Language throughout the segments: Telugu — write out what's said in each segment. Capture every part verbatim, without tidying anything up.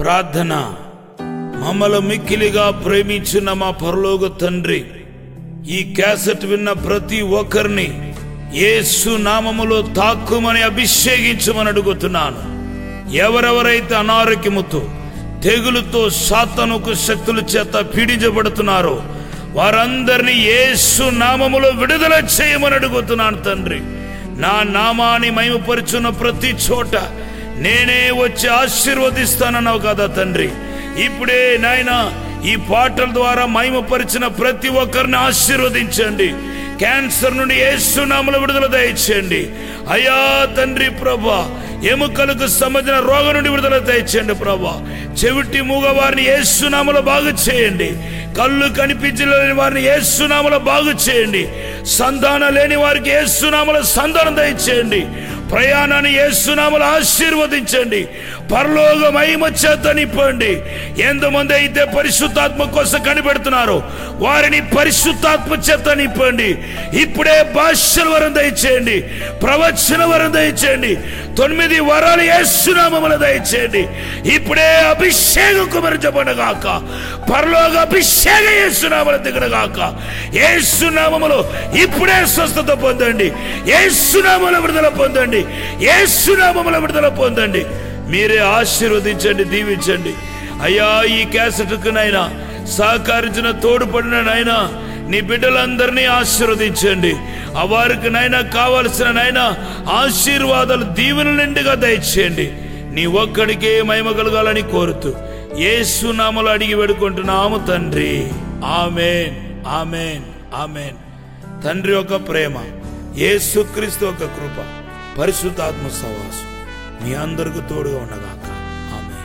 ప్రార్థన. మమ్మల్ని మిక్కిలిగా ప్రేమించిన మా పరలోక తండ్రి, ఈ క్యాసెట్ విన్న ప్రతి ఒక్కరిని యేసు నామములో తాక్కుమని అభిషేకించమని అడుగుతున్నాను. ఎవరెవరైతే అనారోగ్యముతో తెగులుతో సాతానుకు శక్తుల చేత పీడించబడుతున్నారో వారందరినీ యేసు నామములో విడుదల చేయమని అడుగుతున్నాను తండ్రి. నా నామాన్ని మహిమపరుచున్న ప్రతి చోట నేనే వచ్చి ఆశీర్వదిస్తానన్నావు కదా తండ్రి. ఇప్పుడే నాయనా ఈ పాటల ద్వారా మహిమపరిచిన ప్రతి ఒక్కరిని ఆశీర్వదించండి. క్యాన్సర్ నుండి యేసు నామములో విడుదల దయచేయండి అయ్యా తండ్రి. ప్రభా, ఎముకలకు సంబంధించిన రోగం నుండి విడుదల దయచేయండి ప్రభా. చెవిటి మూగ వారిని యేసు నామములో బాగు చేయండి. కళ్ళు కనిపించలేని వారిని యేసు నామములో బాగు చేయండి. సంతానం లేని వారికి యేసు నామములో సంతానం దయచేయండి. ప్రయాణాన్ని యేసు నామములో ఆశీర్వదించండి. పరలోక మహిమ చేత నింపండి. ఎంతమంది అయితే పరిశుద్ధాత్మ కోసం కనిపెడుతున్నారో వారిని పరిశుద్ధాత్మ చేత నింపండి. ఇప్పుడే భాషల వరం దయచేయండి, ప్రవచన వరం దయచేయండి. తొమ్మిది వరాలు యేసు నామములో దయచేయండి. ఇప్పుడే అభిషేకం కుమరించబడగాక, పరలోక అభిషేక యేసు నామములో దిగడగాక. యేసు నామములో ఇప్పుడే స్వస్థత పొందండి. యేసు నామములో విడుదల పొందండి. యేసు నామములో విడుదల పొందండి. మీరే ఆశీర్వదించండి, దీవించండి అయ్యా. ఈ క్యాసెట్కు నైనా సహకరించిన తోడ్పడిన నైనా నీ బిడ్డలందరినీ ఆశీర్వదించండి. ఆ వారికి నైనా కావలసిన నైనా ఆశీర్వాదాలు దీవెనలు నిండుగా దయచేయండి. నీ ఒక్కడికే మహిమ కలగాలని కోరుతూ యేసు నామములో అడిగి వేడుకుంటున్నాము తండ్రి. ఆమేన్, ఆమేన్, ఆమేన్. తండ్రి యొక్క ప్రేమ, యేసుక్రీస్తు యొక్క కృప, పరిశుద్ధాత్మ సహవాసం మీ అందరికీ తోడుగా ఉండగాక. ఆమేన్.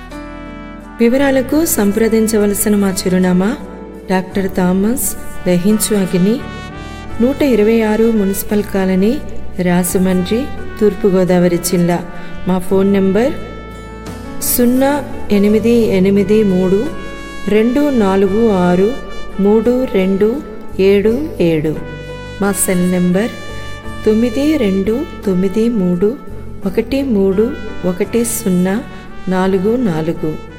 వివరాలకు సంప్రదించవలసిన మా చిరునామా డాక్టర్ థామస్ దహించు అగ్ని, నూట ఇరవై ఆరు మున్సిపల్ కాలనీ, రాజమండ్రి, తూర్పుగోదావరి జిల్లా. మా ఫోన్ నెంబర్ సున్నా ఎనిమిది ఎనిమిది మూడు రెండు నాలుగు ఆరు మూడు రెండు ఏడు ఏడు. మా సెల్ నెంబర్ తొమ్మిది రెండు తొమ్మిది మూడు ఒకటి మూడు ఒకటి సున్నా నాలుగు నాలుగు.